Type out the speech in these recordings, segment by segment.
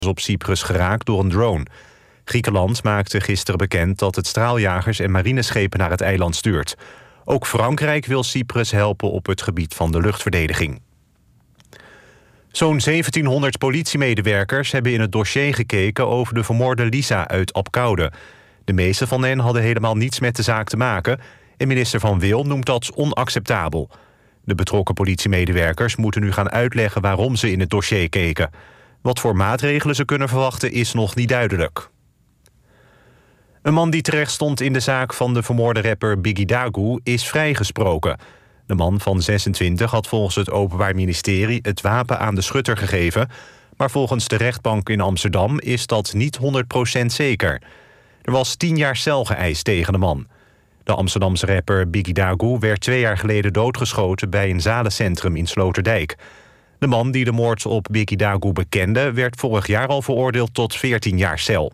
op Cyprus geraakt door een drone. Griekenland maakte gisteren bekend dat het straaljagers en marineschepen naar het eiland stuurt. Ook Frankrijk wil Cyprus helpen op het gebied van de luchtverdediging. Zo'n 1700 politiemedewerkers hebben in het dossier gekeken over de vermoorde Lisa uit Apkoude. De meeste van hen hadden helemaal niets met de zaak te maken en minister Van Wil noemt dat onacceptabel. De betrokken politiemedewerkers moeten nu gaan uitleggen waarom ze in het dossier keken. Wat voor maatregelen ze kunnen verwachten is nog niet duidelijk. Een man die terecht stond in de zaak van de vermoorde rapper Biggie Dagu is vrijgesproken. De man van 26 had volgens het Openbaar Ministerie het wapen aan de schutter gegeven, maar volgens de rechtbank in Amsterdam is dat niet 100% zeker. Er was 10 jaar cel geëist tegen de man. De Amsterdamse rapper Biggie Dagu werd 2 jaar geleden doodgeschoten bij een zalencentrum in Sloterdijk. De man die de moord op Biggie Dagu bekende werd vorig jaar al veroordeeld tot 14 jaar cel.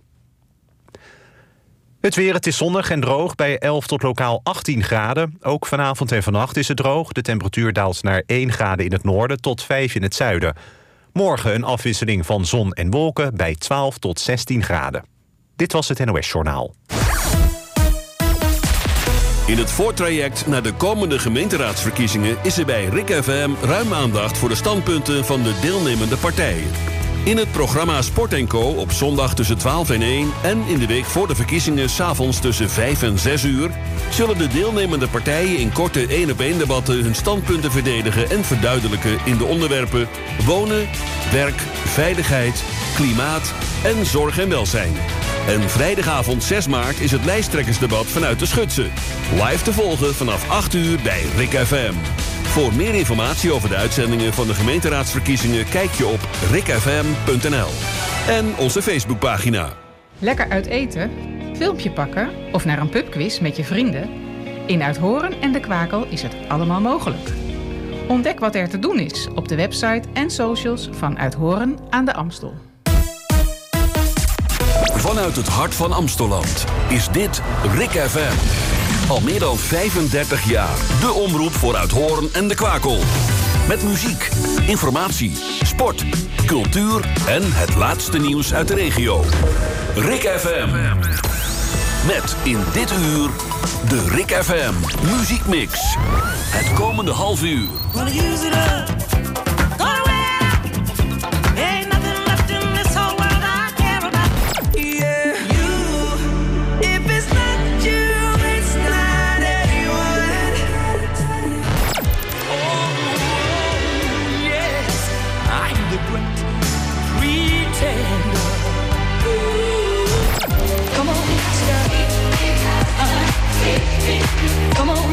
Het weer, het is zonnig en droog bij 11 tot lokaal 18 graden. Ook vanavond en vannacht is het droog. De temperatuur daalt naar 1 graden in het noorden tot 5 in het zuiden. Morgen een afwisseling van zon en wolken bij 12 tot 16 graden. Dit was het NOS Journaal. In het voortraject naar de komende gemeenteraadsverkiezingen is er bij RIK FM ruim aandacht voor de standpunten van de deelnemende partijen. In het programma Sport & Co. op zondag tussen 12 en 1 en in de week voor de verkiezingen 's avonds tussen 5 en 6 uur... zullen de deelnemende partijen in korte 1-op-1 debatten hun standpunten verdedigen en verduidelijken in de onderwerpen wonen, werk, veiligheid, klimaat en zorg en welzijn. En vrijdagavond 6 maart is het lijsttrekkersdebat vanuit de Schutse. Live te volgen vanaf 8 uur bij RIK FM. Voor meer informatie over de uitzendingen van de gemeenteraadsverkiezingen kijk je op rikfm.nl en onze Facebookpagina. Lekker uit eten, filmpje pakken of naar een pubquiz met je vrienden? In Uithoren en De Kwakel is het allemaal mogelijk. Ontdek wat er te doen is op de website en socials van Uithoren aan de Amstel. Vanuit het hart van Amstelland is dit RIK FM. Al meer dan 35 jaar. De omroep voor Uithoren en De Kwakel. Met muziek, informatie, sport, cultuur en het laatste nieuws uit de regio. RIK FM. Met in dit uur de RIK FM Muziekmix. Het komende half uur. Come on,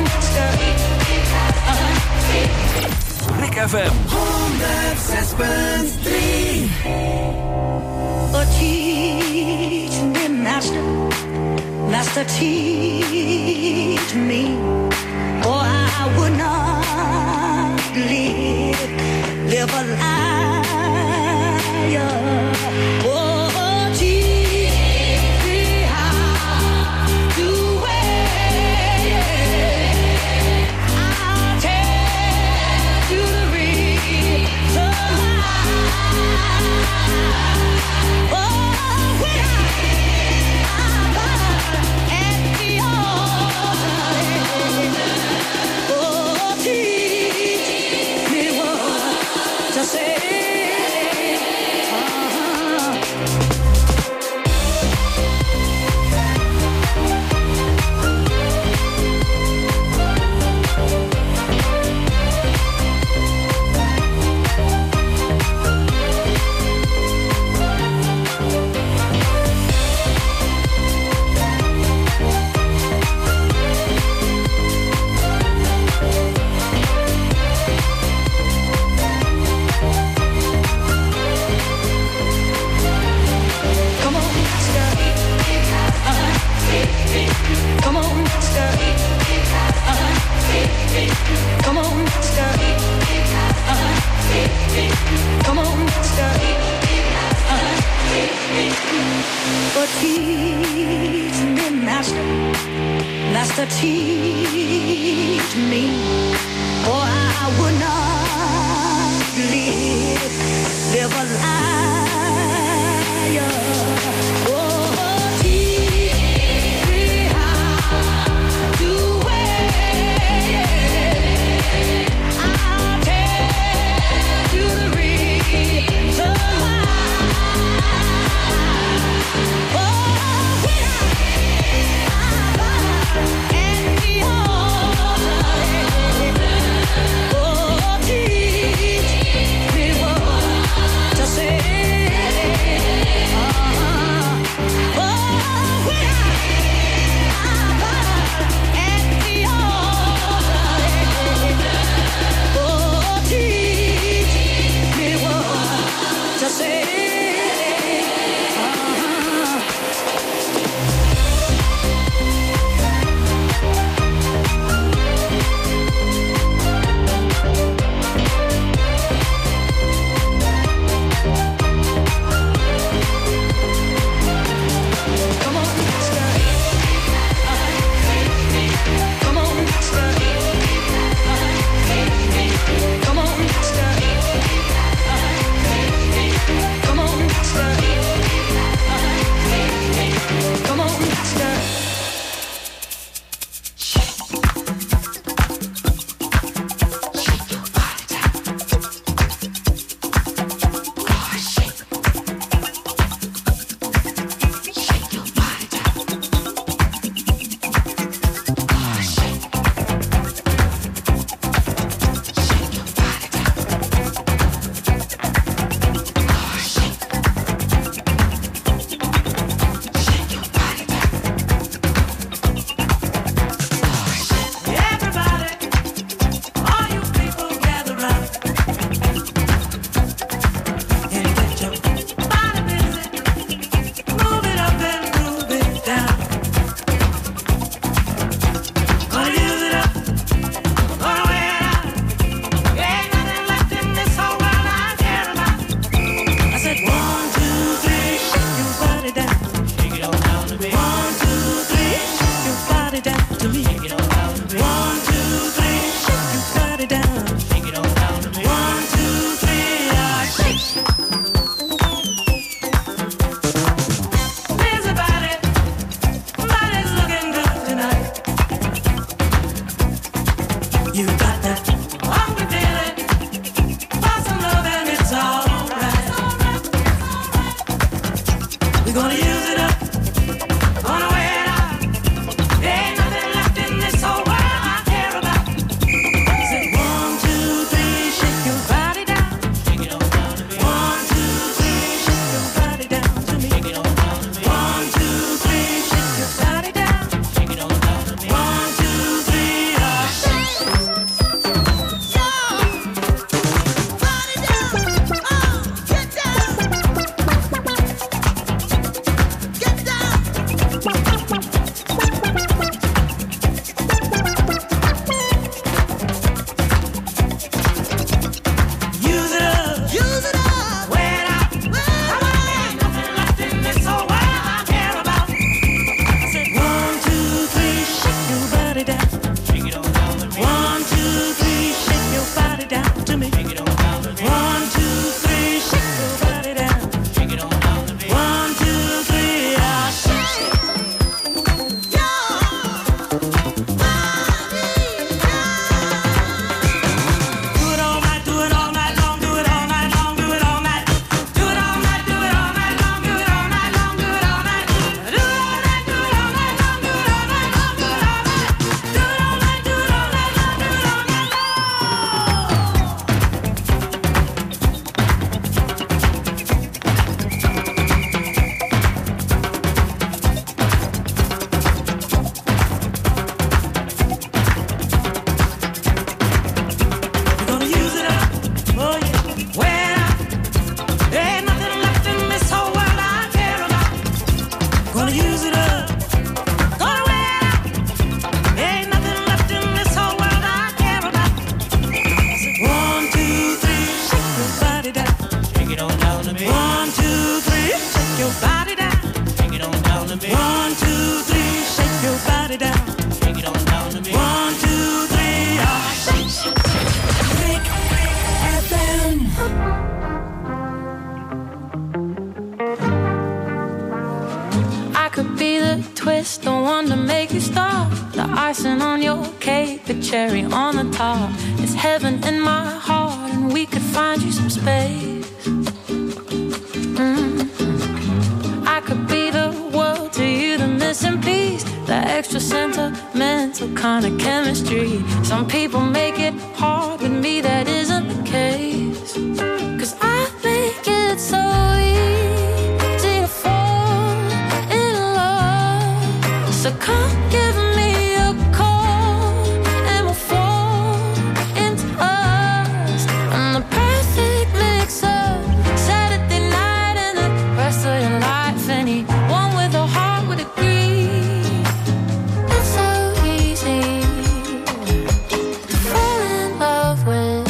RIK FM 106.3. Oh, teach me, master, master, teach me. Oh, I would not live a liar. Oh, Master, teach me, or I would not live a life. could be the twist, the one to make you stop, the icing on your cake, the cherry on the top. It's heaven in my heart, and we could find you some space. I could be the world to you, the missing piece, the extra sentimental kind of chemistry. Some people make it hard, with me that isn't the case. 'Cause I make it so easy to fall in love. So come give me a call and we'll fall into us. I'm the perfect mix of Saturday night and the rest of your life. Anyone with a heart would agree. It's so easy to fall in love with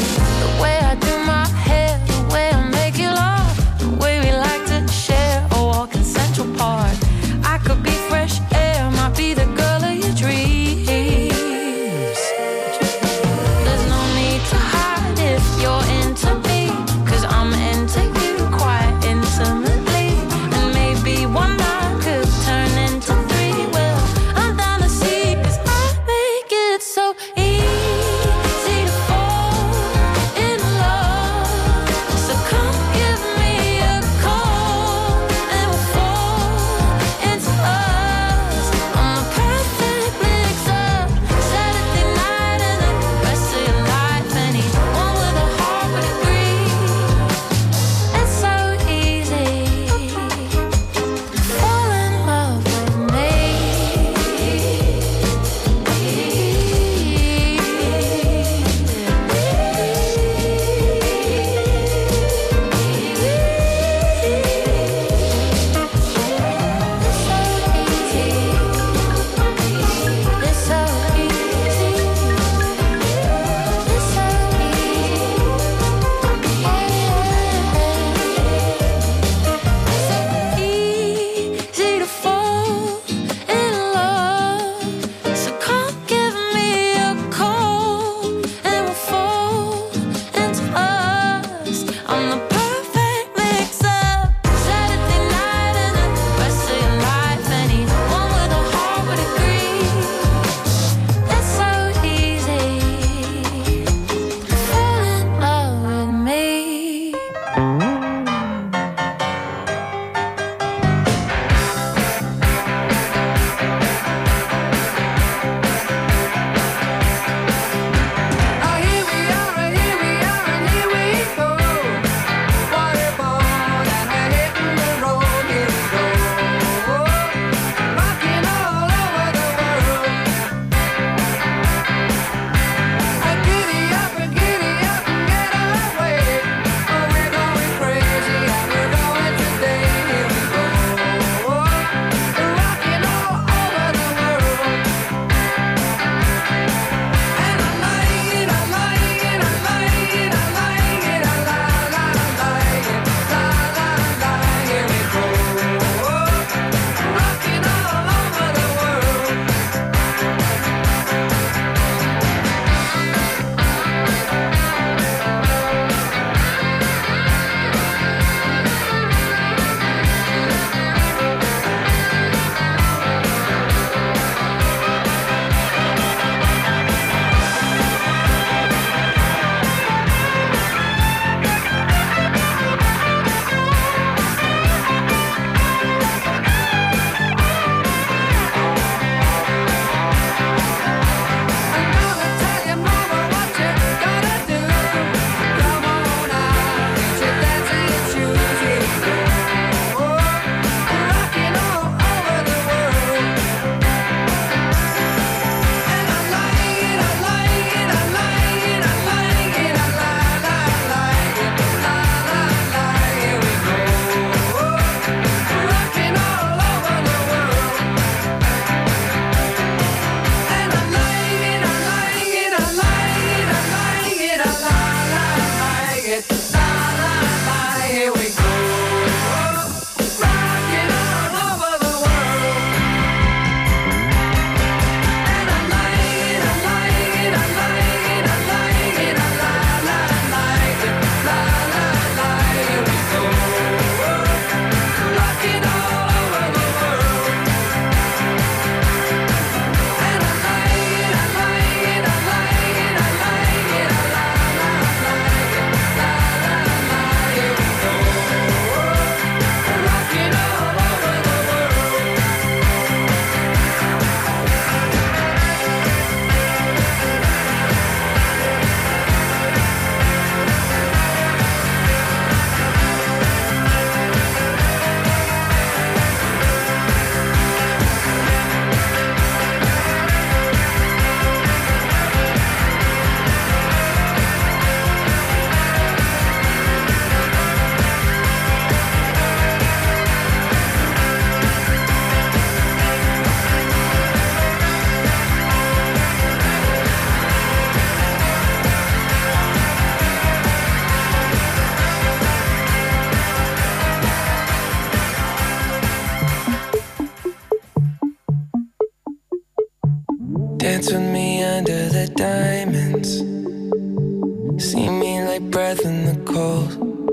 Dance with me under the diamonds. See me like breath in the cold.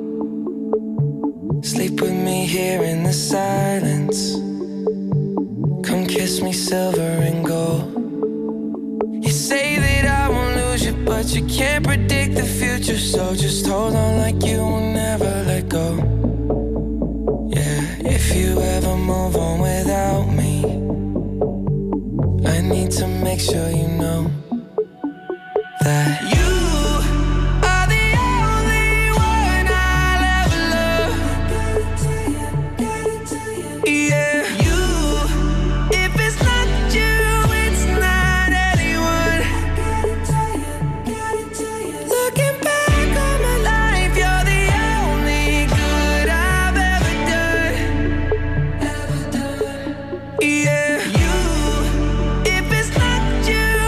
Sleep with me here in the silence. Come kiss me silver and gold. You say that I won't lose you, but you can't predict the future. So just hold on like you will never let go. Yeah, if you ever move on without me, I need to make sure you know that you are the only one I'll ever love. Yeah, you, if it's not you, it's not anyone. Looking back on my life, you're the only good I've ever done. Yeah, you, if it's not you,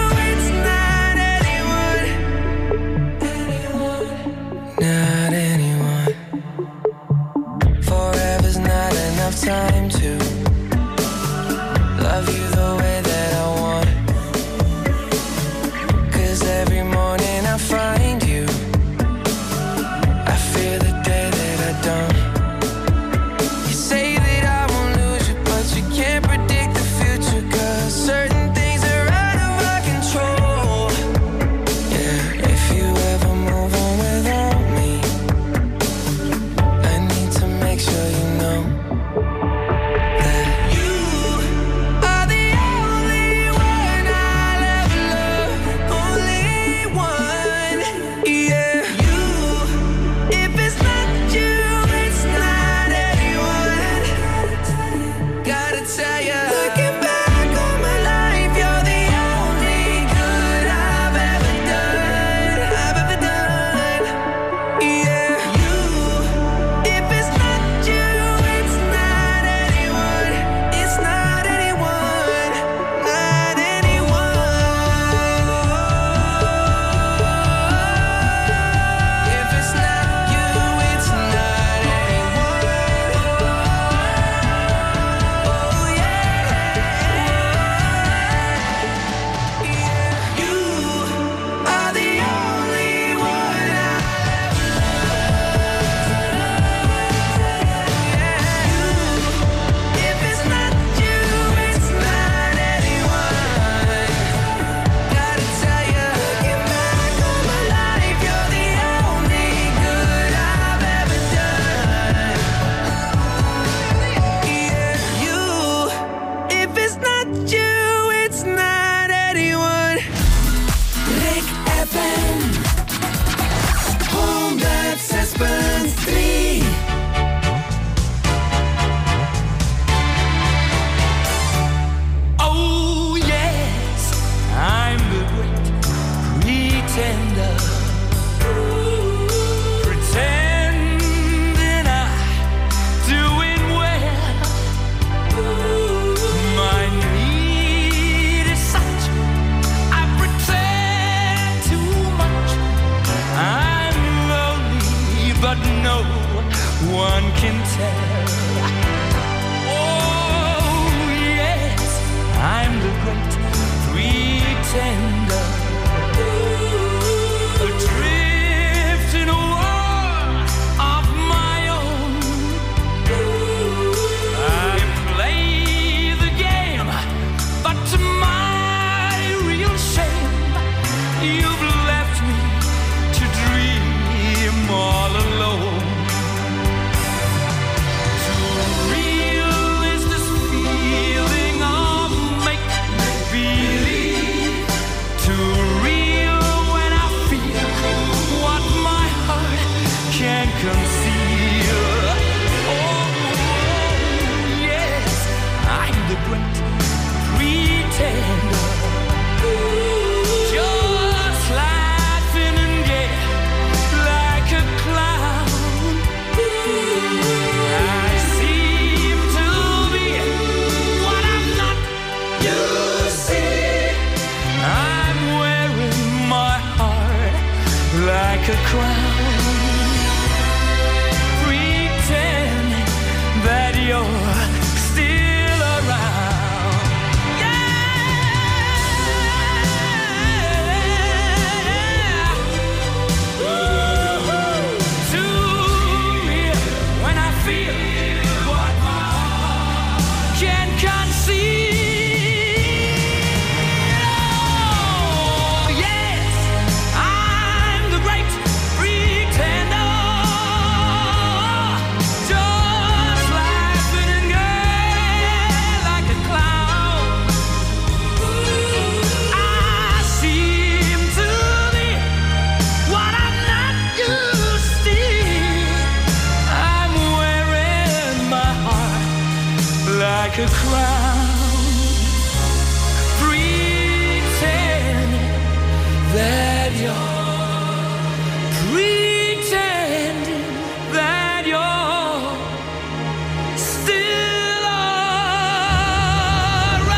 like a clown. Pretend that pretending that you're still around.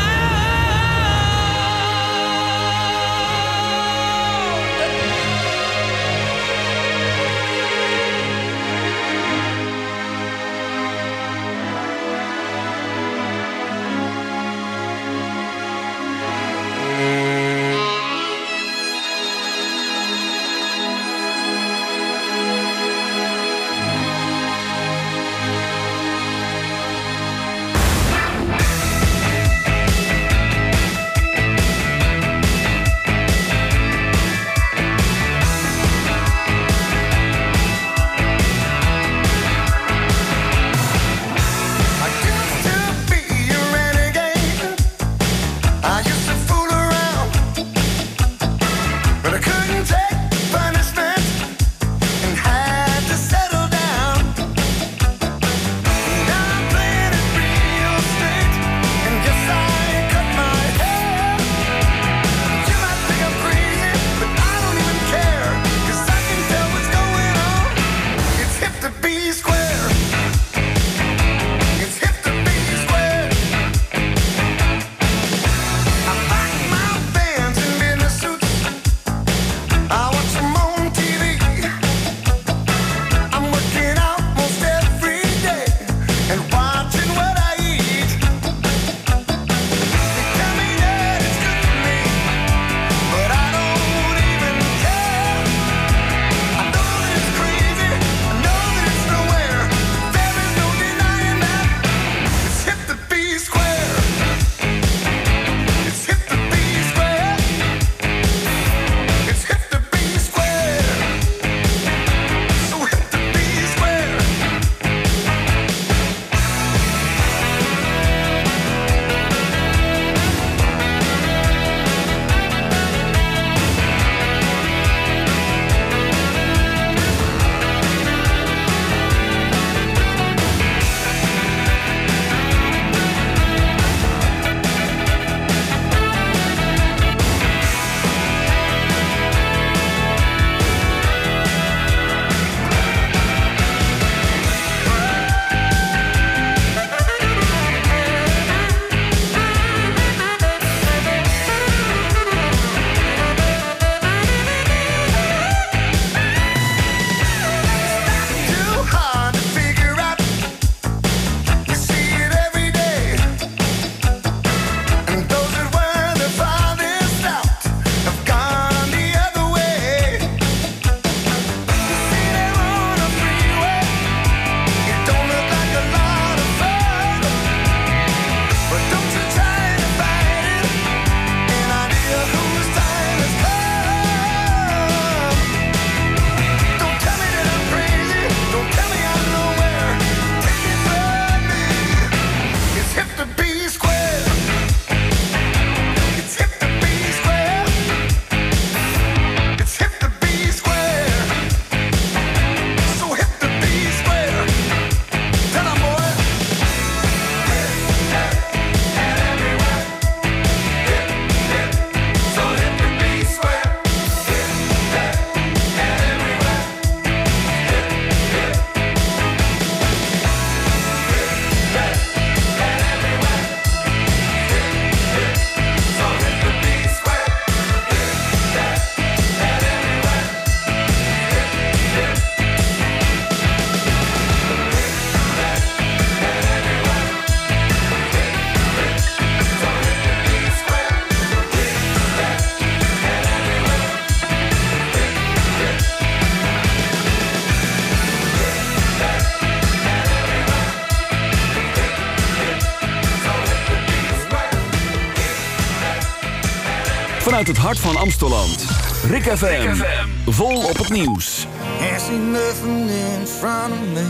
Vanuit het hart van Amsteland. Rick FM. Vol op het nieuws. Can't see nothing in front of me.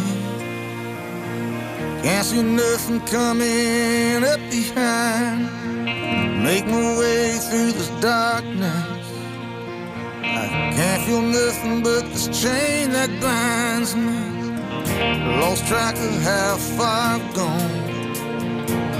Can't see nothing coming up behind. Make my way through this darkness. I can't feel nothing but this chain that binds me. Lost track of how far I've gone.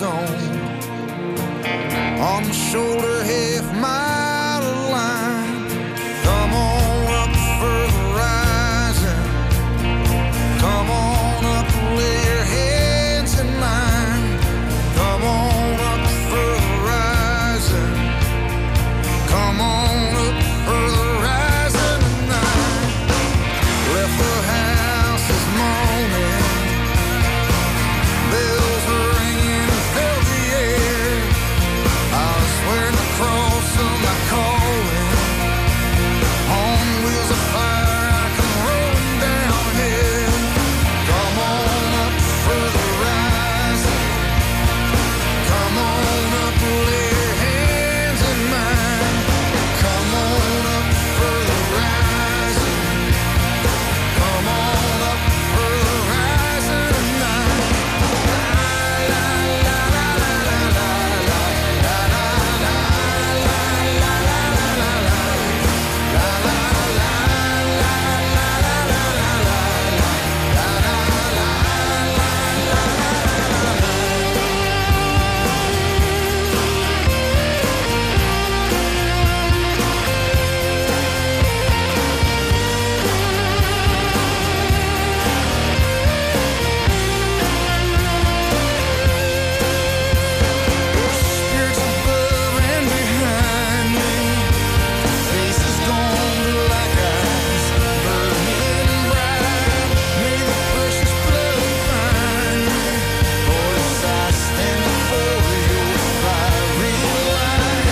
stone. On the shoulder, half mile of line. Come on up for the rising. Come on up, lay your hands in mine. Come on up for the rising. Come on up for the rising tonight. Left the house this morning. Bells were ringing, filled the air. I was wearing the cross of my calling. On wheels of fire, I come rolling downhill. Come on up for the rising. Come on up, lay your hands in mine. Come on up for the rising. Come on up for the rising tonight. La la la la la la la la la la la la la la la. La la la la la la la la la. La la la la la la la. Spirits above and behind me. Faces gone like ice, burning bright. May the precious blood find me. Voice, I stand before your fiery light.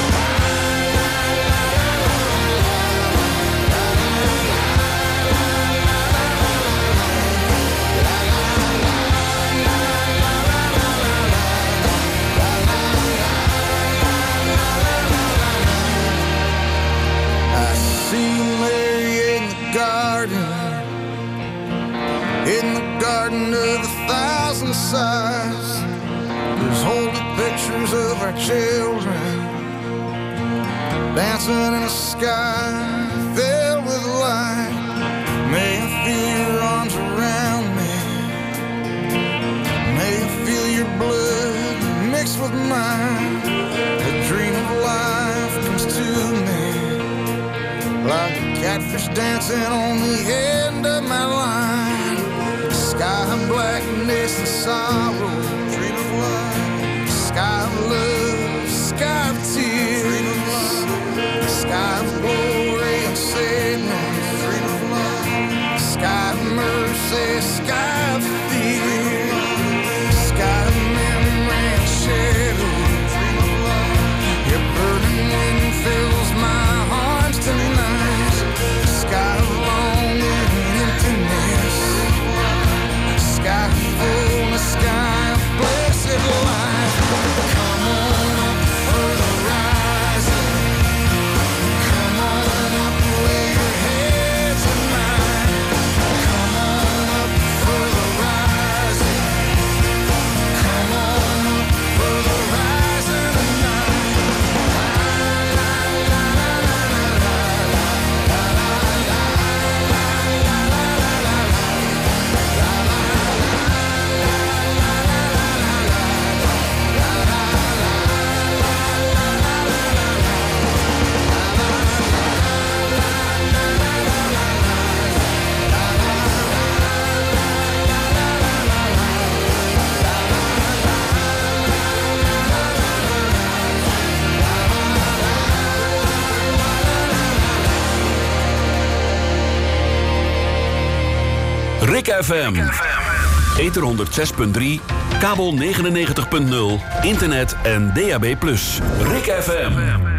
I see Mary in the garden of a thousand sighs. There's holy pictures of our children dancing in a sky filled with light. May I feel your arms around me. May I feel your blood mixed with mine. The dream of life comes to me like a catfish dancing on the end of my line. Sky of blackness and sorrow, dream of love. Sky of love, sky of tears. Sky of glory and sadness, dream of love. Sky of mercy, sky of fear. Sky of memory and shadow, dream of love. Your burning wind fills my arms tonight. Sky of longing and emptiness. Sky of fullness, sky of blessed life. Come on up for the rising. Come on up, lay your heads in mine. Come on up for the rising. Come on up for the rising tonight. La la la la la la la la la la la la la la. Rick FM. Ether 106.3, kabel 99.0, internet en DAB+. Rick FM.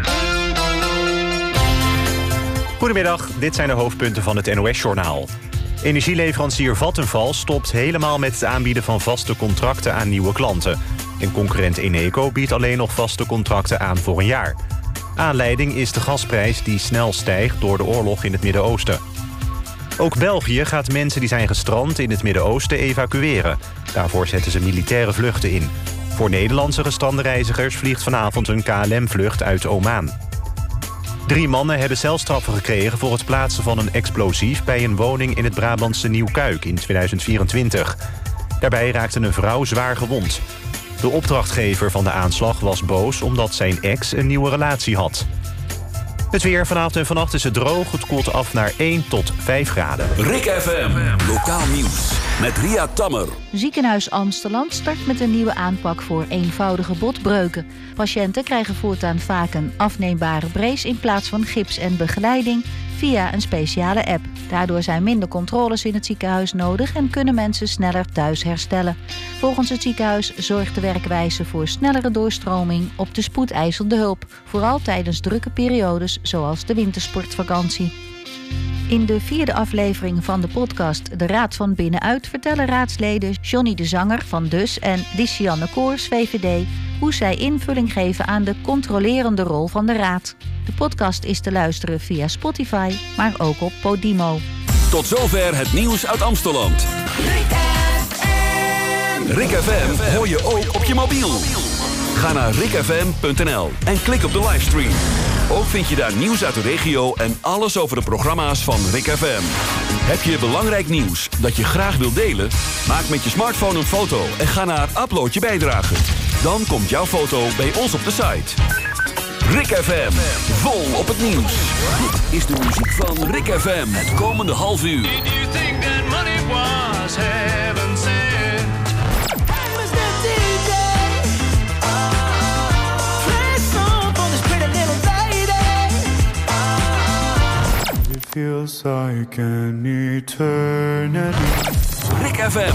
Goedemiddag, dit zijn de hoofdpunten van het NOS-journaal. Energieleverancier Vattenfall stopt helemaal met het aanbieden van vaste contracten aan nieuwe klanten. En concurrent Eneco biedt alleen nog vaste contracten aan voor een jaar. Aanleiding is de gasprijs die snel stijgt door de oorlog in het Midden-Oosten. Ook België gaat mensen die zijn gestrand in het Midden-Oosten evacueren. Daarvoor zetten ze militaire vluchten in. Voor Nederlandse gestrande reizigers vliegt vanavond een KLM-vlucht uit Oman. 3 mannen hebben celstraffen gekregen voor het plaatsen van een explosief bij een woning in het Brabantse Nieuwkuik in 2024. Daarbij raakte een vrouw zwaar gewond. De opdrachtgever van de aanslag was boos omdat zijn ex een nieuwe relatie had. Het weer vanavond en vannacht is het droog. Het koelt af naar 1 tot 5 graden. Rick FM, lokaal nieuws met Ria Tammer. Ziekenhuis Amsterdam start met een nieuwe aanpak voor eenvoudige botbreuken. Patiënten krijgen voortaan vaak een afneembare brace in plaats van gips en begeleiding via een speciale app. Daardoor zijn minder controles in het ziekenhuis nodig en kunnen mensen sneller thuis herstellen. Volgens het ziekenhuis zorgt de werkwijze voor snellere doorstroming op de spoedeisende hulp. Vooral tijdens drukke periodes zoals de wintersportvakantie. In de 4e aflevering van de podcast De Raad van Binnenuit vertellen raadsleden Johnny de Zanger van Dus en Lisianne Koors VVD hoe zij invulling geven aan de controlerende rol van de raad. De podcast is te luisteren via Spotify, maar ook op Podimo. Tot zover het nieuws uit Amsteland. Rick FM hoor je ook op je mobiel. Ga naar rickfm.nl en klik op de livestream. Ook vind je daar nieuws uit de regio en alles over de programma's van Rick FM. Heb je belangrijk nieuws dat je graag wilt delen? Maak met je smartphone een foto en ga naar Upload je bijdrage. Dan komt jouw foto bij ons op de site. Rick FM, vol op het nieuws. Dit is de muziek van Rick FM. Het komende half uur. Did you think that money was heaven sent? Hey, Mr. DJ, play a song for this pretty little lady. It feels like an eternity. Rick FM.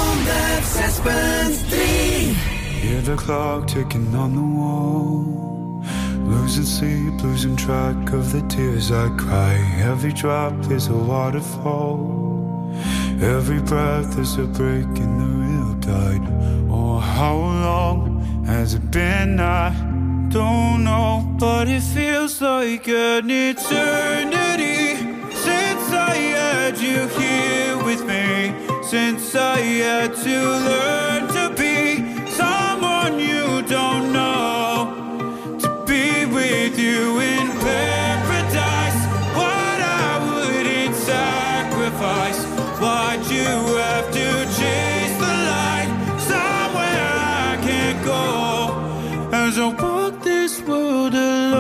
106.3. Hear the clock ticking on the wall. Losing sleep, losing track of the tears I cry. Every drop is a waterfall. Every breath is a break in the real tide. Oh, how long has it been? I don't know, but it feels like an eternity since I had you here with me. Since I had to learn to be someone you don't know. With you in paradise, what I wouldn't sacrifice. Why'd you have to chase the light somewhere I can't go? As I walk this world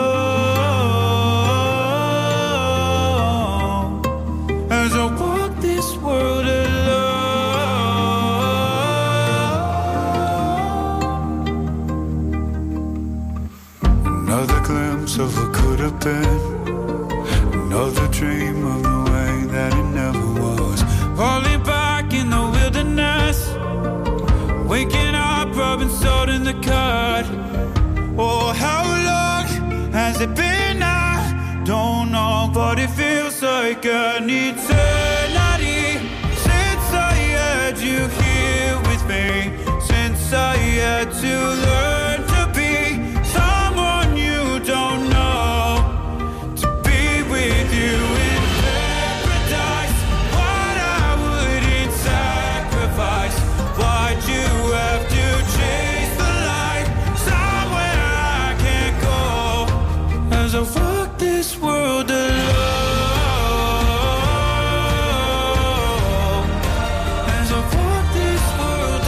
alone, as I walk this world alone. Another glimpse of what could have been. Another dream of the way that it never was. Falling back in the wilderness. Waking up, rubbing salt in the cut. Oh, how long has it been? I don't know, but it feels like an eternity since I had you here with me. Since I had to learn to be someone you don't know, to be with you in paradise. What I wouldn't sacrifice. Why'd you have to chase the light somewhere I can't go? As I walk this world alone. As I walk this world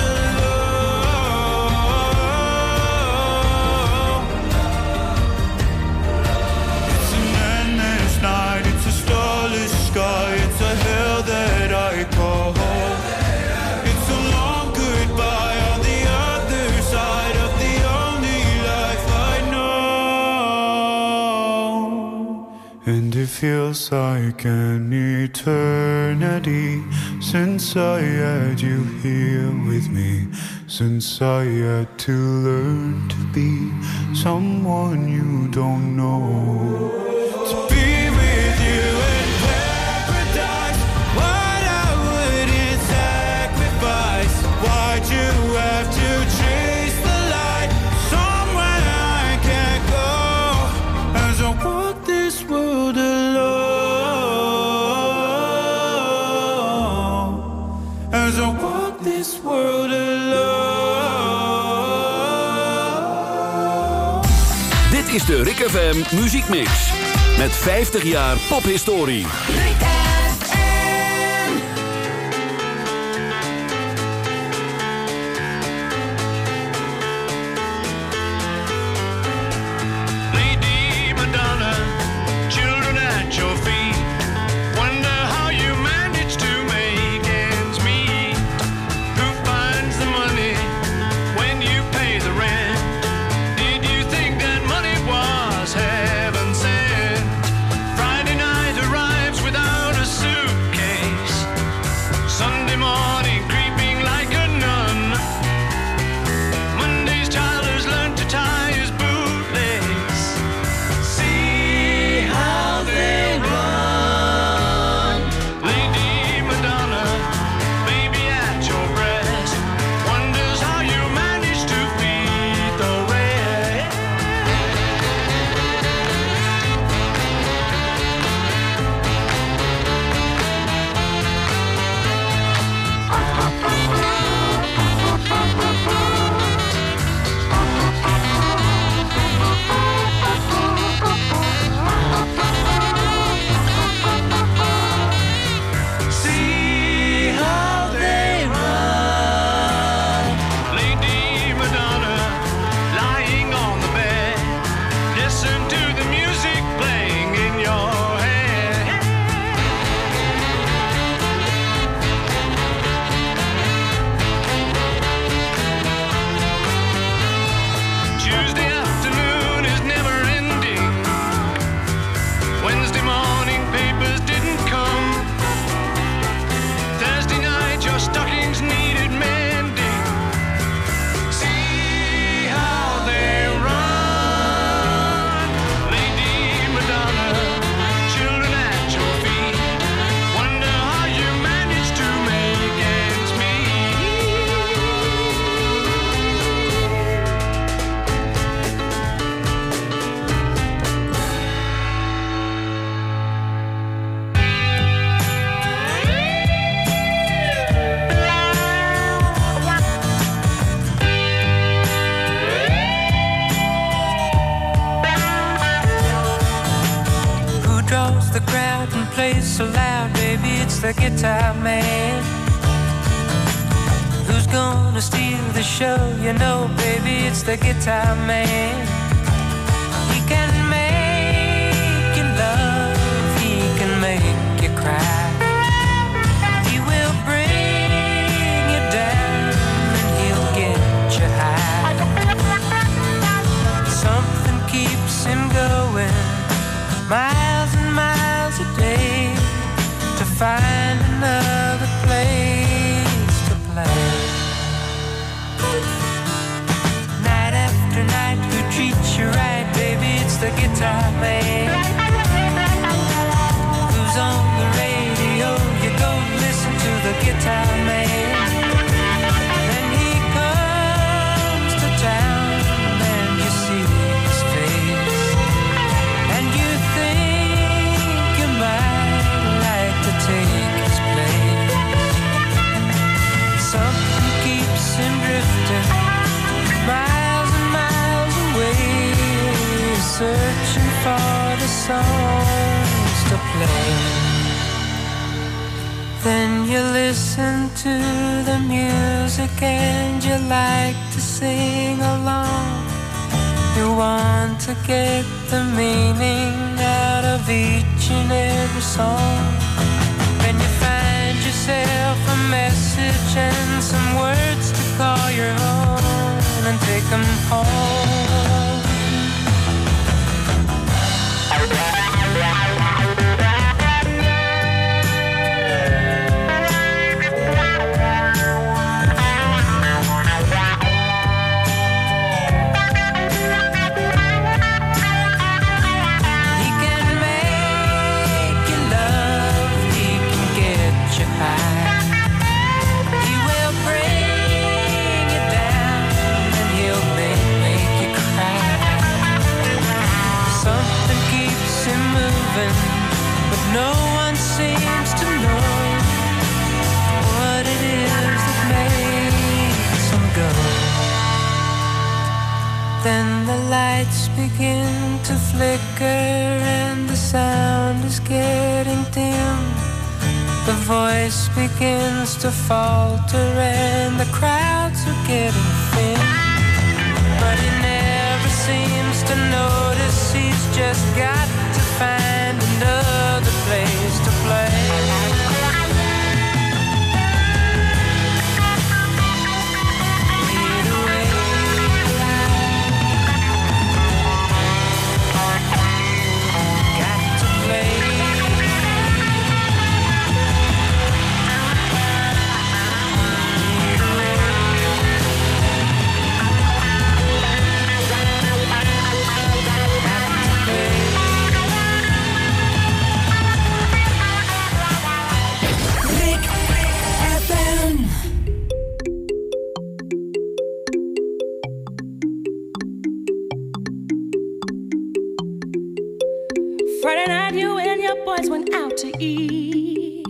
alone. It's an endless night, it's a starless sky, it's a hell that I call home. It's a long goodbye on the other side of the only life I know. And it feels like an eternity since I had you here with me. Since I had to learn to be someone you don't know. To be with you in paradise. What I wouldn't sacrifice. Why'd you have to chase the light somewhere I can't go? As I walk this world alone. As I walk this world alone. Dit is de Rick FM Muziekmix. Met 50 jaar pophistorie. so loud, baby, it's the guitar man. Who's gonna steal the show? You know, baby, it's the guitar man. He can make you love, he can make you cry. He will bring you down and he'll get you high. Something keeps him going miles and miles a day to find another place to play. Night after night, who treats you right, baby, it's the guitar man. Who's on the radio, you go listen to the guitar man. Then he comes to town and you see his face, and you think you might like to take his place. Something keeps him drifting miles and miles away, searching for the songs to play. Then you listen to the music and you like to sing along. You want to get the meaning out of each and every song. Then you find yourself a message and some words to call your own and take them home. He can make you love, he can get you high. He will bring you down and he'll make you cry. Something keeps him moving, but no one seems to know what it is that makes him go. Then the lights begin to flicker and the sound is getting dim. The voice begins to falter and the crowds are getting thin. But he never seems to notice, he's just got to find another place to play. Lead away. Got to play. Friday night, you and your boys went out to eat.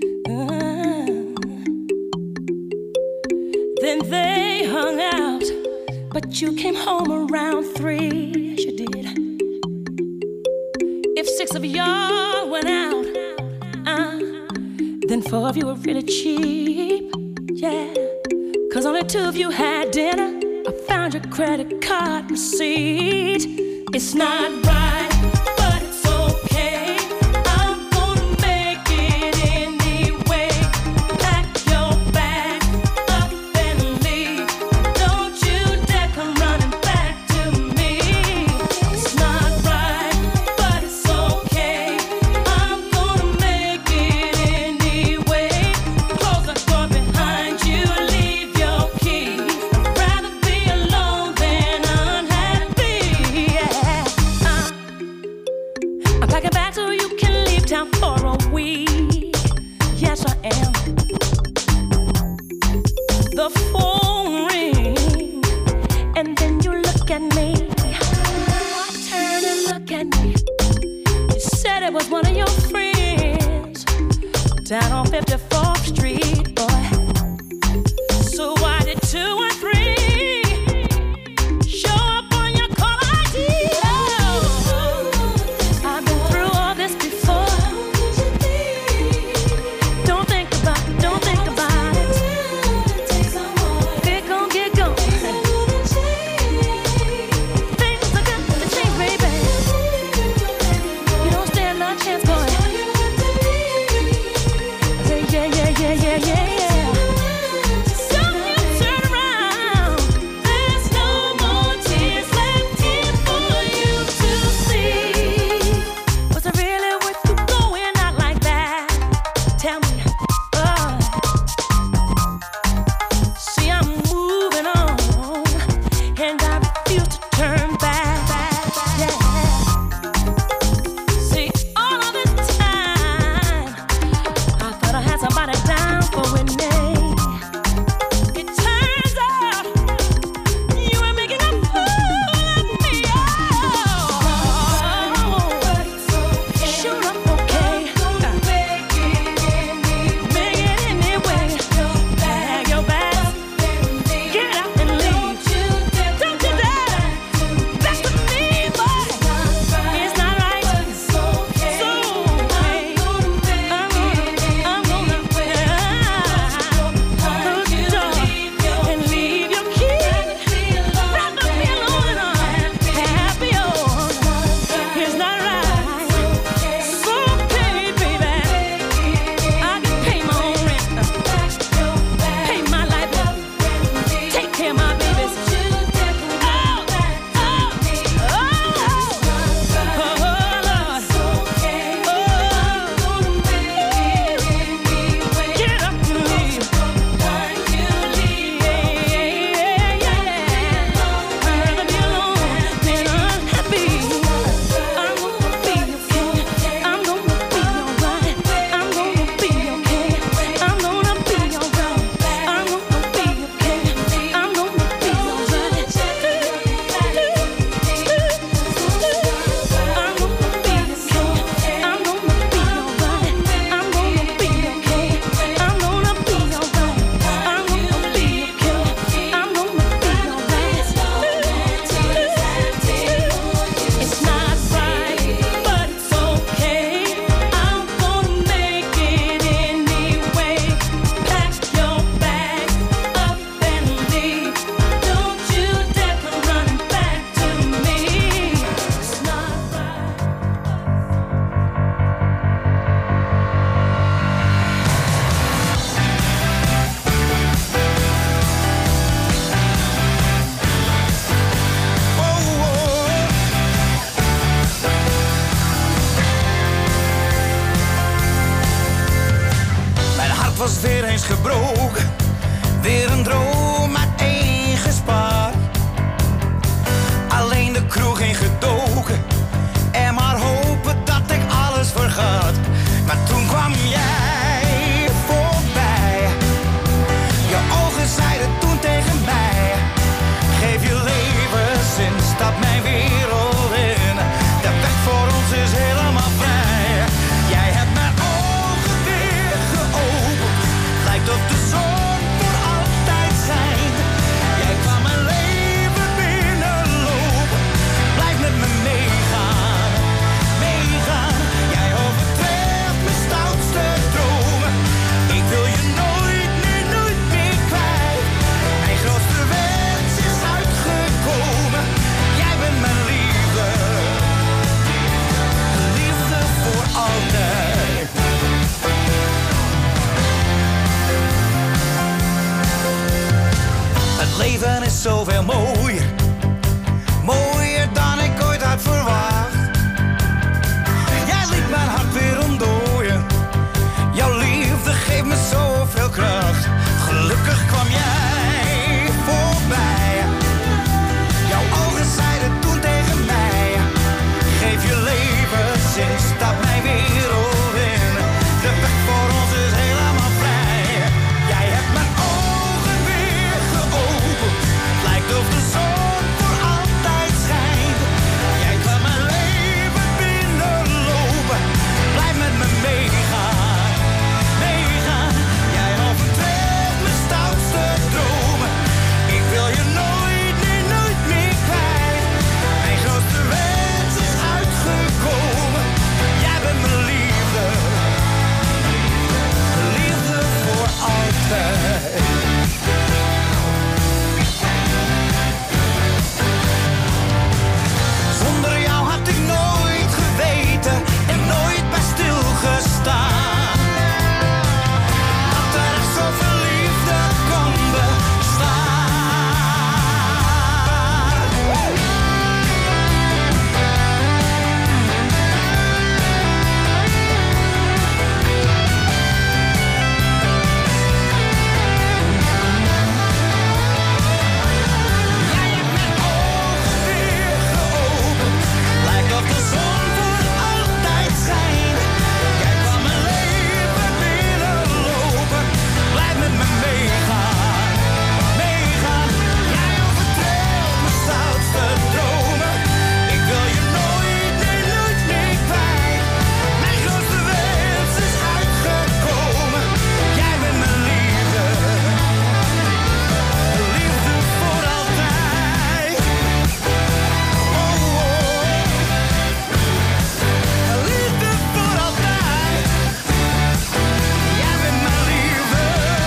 Then they hung out, but you came home around 3. Yes, you did. If 6 of y'all went out, then 4 of you were really cheap. Yeah, 'cause only 2 of you had dinner. I found your credit card receipt. It's not right, but it's okay. I'm gonna make it anyway. Pack your bag up and leave. Don't you dare come running back to me. It's not right, but it's okay. I'm gonna make it anyway. Close the door behind you, leave your key. I'd rather be alone than unhappy. Yeah. I'm packing back so you can leave town for a week. Yes, I am. The phone ring, and then you look at me. Turn and look at me. You said it was one of your friends down on 54th Street, boy. So why did 2 and 3 show up on your call ID? Oh, I've been through all this before. was weer eens gebroken. Weer een droom uiteengespaard. Alleen de kroeg ingedoken. En maar hopen dat ik alles vergat. Maar toen kwam jij voorbij. Je ogen zeiden toen tegen mij. Geef je leven zin, stap mijn wereld in. De weg voor ons is helemaal vrij. Jij hebt mijn ogen weer geopend. Lijkt of de zon voor altijd schijnt. Jij kwam mijn leven binnenlopen. Blijf met me meegaan, meegaan. Jij overtreft mijn stoutste dromen. Ik wil je nooit meer, nooit meer kwijt. Mijn grootste wens is uitgekomen. Jij bent mijn liefde, liefde voor altijd. Het leven is zoveel mooier, mooier dan ik ooit had verwacht. Jij liet mijn hart weer ontdooien. Jouw liefde geeft me zoveel kracht. Gelukkig kwam jij voorbij. Jouw ogen zeiden toen tegen mij. Geef je leven zin, stap mijn wereld in. De weg voor ons is helemaal vrij. Jij hebt mijn ogen weer geopend. Lijkt of de zon voor altijd schijnt. Jij kwam mijn leven binnenlopen. Blijf met me meegaan, meegaan. Jij overtreft mijn stoutste dromen. Ik wil je nooit meer, nooit meer kwijt. Mijn grootste wens is uitgekomen. Jij bent mijn liefde, liefde voor altijd. Zonder jou had ik nooit geweten en nooit bij stilgestaan. Dat er echt zoveel liefde kon bestaan. Jij hebt mijn ogen weer geopend. Lijkt of de zon voor altijd schijnt. Jij kwam mijn leven binnenlopen. Blijf met me meegaan, meegaan. Jij overtreft mijn stoutste dromen. Ik wil je nooit meer, nooit meer kwijt. Mijn grootste wens is uitgekomen. Jij bent mijn liefde, liefde voor altijd. Oh, liefde voor altijd. Jij bent mijn liefde.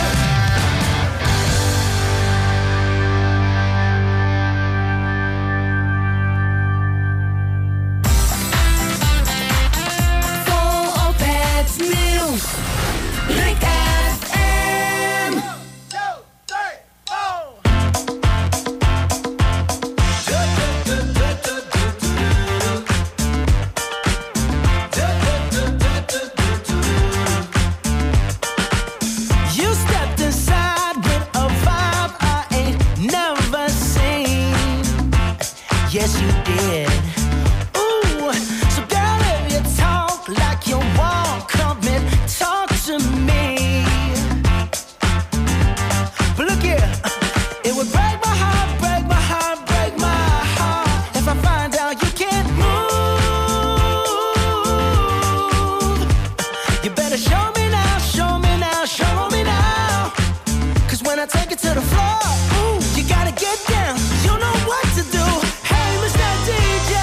Volop het nieuws. Rick FM. You stepped inside with a vibe I ain't never seen. Yes, you did. Ooh, so girl, if you talk like you walk, come and talk to me. But look here, it would break my heart, break my heart, break my heart if I find out you can't move. You better show me now, show me now, show me now. 'Cause when I take it to the floor, ooh, you gotta get down. You know what to do. Hey, Mr. DJ,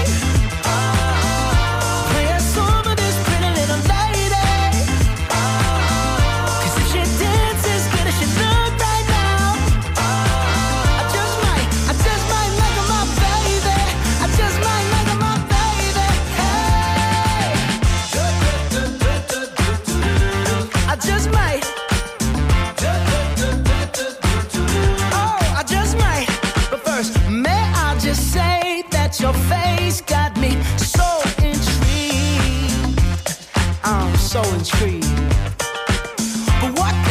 play a song for this pretty little lady. 'Cause if she dances good as she look right now, I just might make her my baby. I just might make her my baby. Hey, I just might. Oh, I just might. But first, may I just say that your face got me so intrigued. I'm so intrigued. But what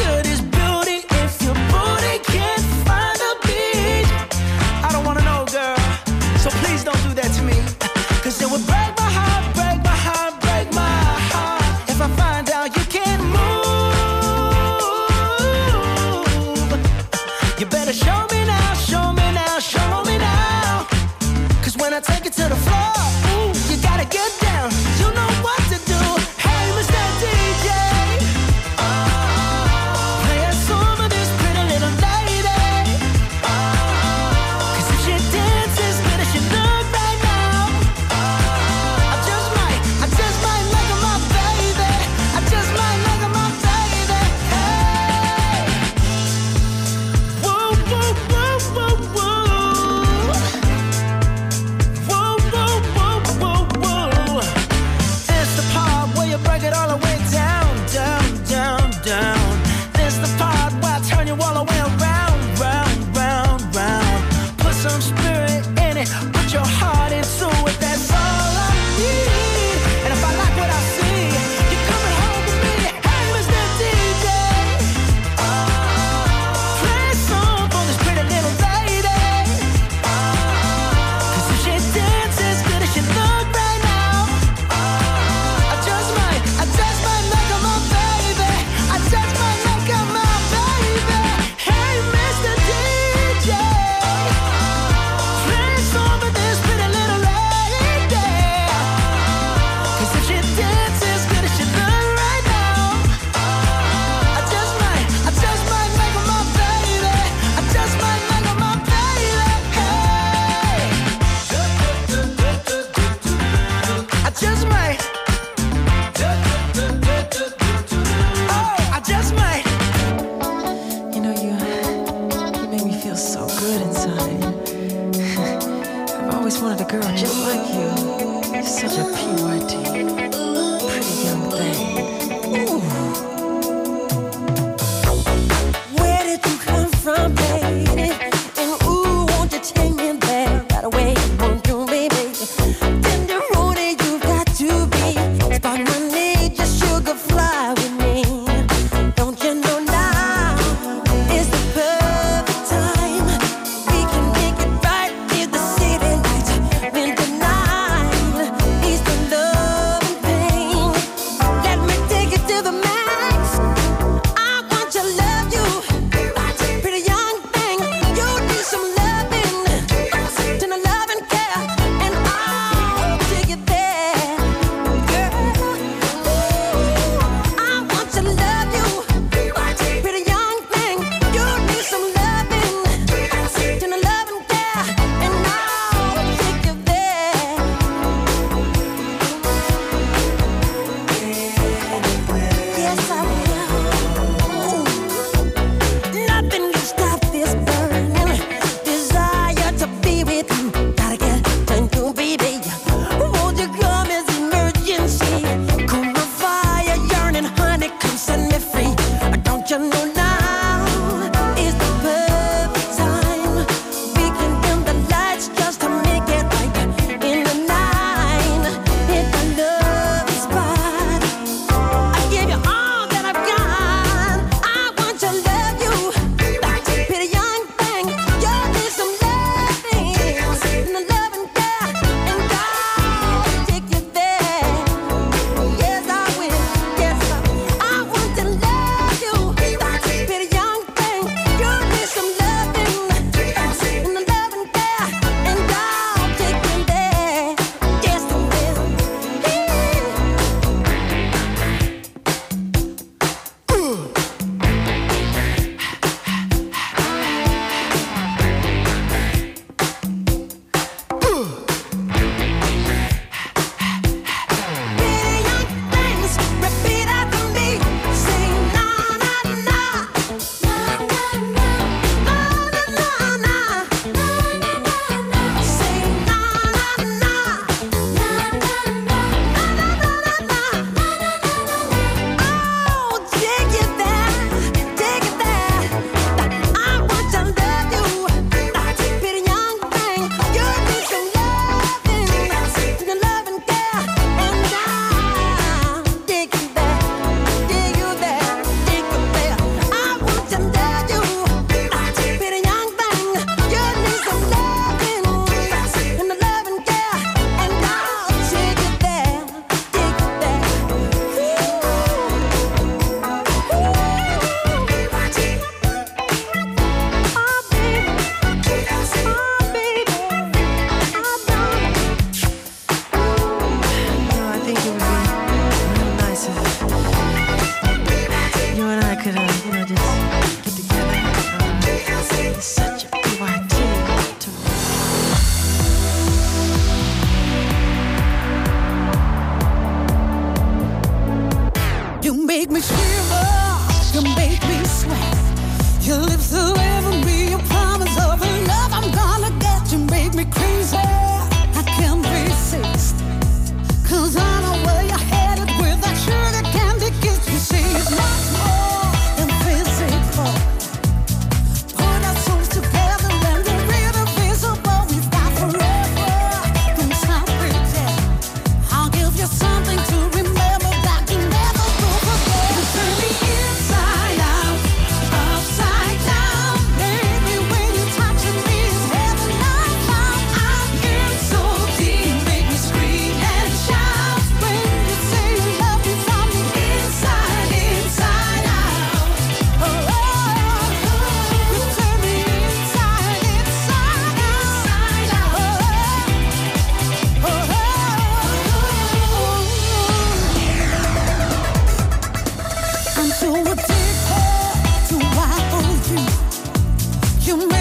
Addicted to wild you. You make